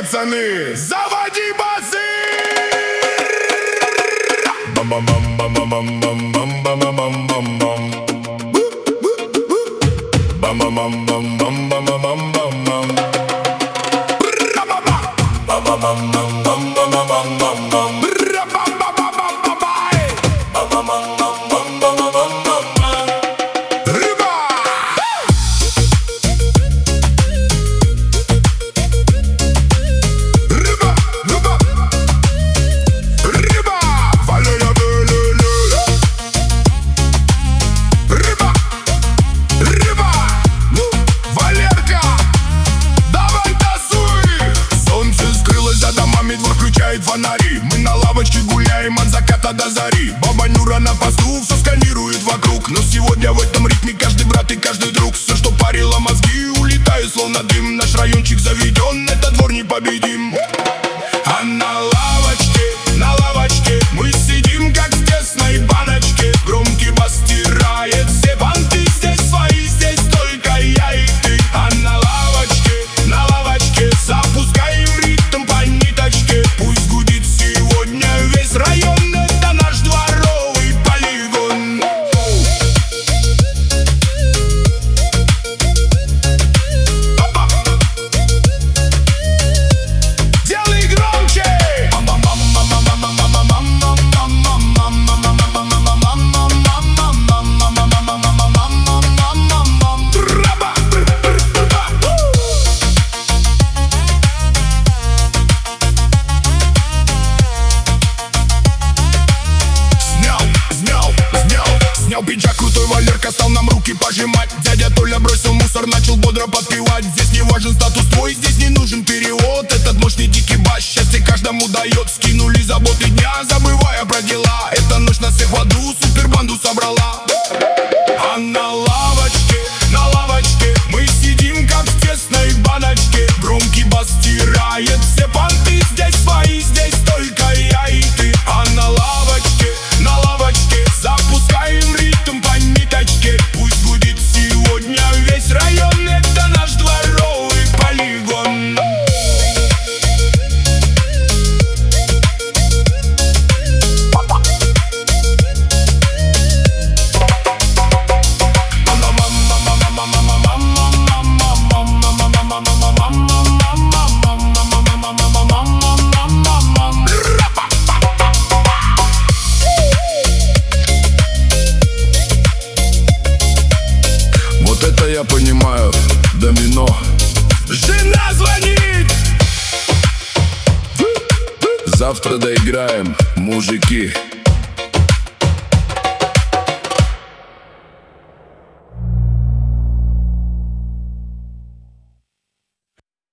пацаны, заводи басы! Бам-бам-бам-бам-бам-бам-бам-бам-бам-бам. Бам-бам-бам-бам-бам-бам-бам-бам-бам. Бам-бам-бам-бам-бам-бам-бам-бам. Фонари. Мы на лавочке гуляем от заката до зари. Баба Нюра на посту все сканирует вокруг. Но сегодня в этом ритме каждый брат и каждый друг. Все, что парило мозги, улетает словно дым. Наш райончик заведен, этот двор непобедим. А на лавочке мы сидим, как в тесной баночке. Громкий бас стирает все понты. Здесь свои, здесь только я и ты. А на лавочке запускаем ритм по ниточке. Пусть гудит сегодня весь район, это наш дворовый полигон. Делай громче! Снял пиджак, крутой Валерка стал нам руки пожимать. Дядя Толя бросил мусор, начал бодро подпевать. Здесь не важен статус твой, здесь не нужен перевод. Этот мощный дикий бас счастье каждому дает. Скинули заботы дня, забывая про дела. Эта ночь нас всех в аду супербанду собрала. А на лавочке мы сидим, как в тесной баночке. Громкий бас стирает все понты. Здесь свои, здесь только я и ты. А на лавочке запускаем ритм по ниточке. Пусть гудит сегодня весь район, это наш дворовый полигон. Вот это я понимаю, домино. Жена звонит! Завтра доиграем, мужики.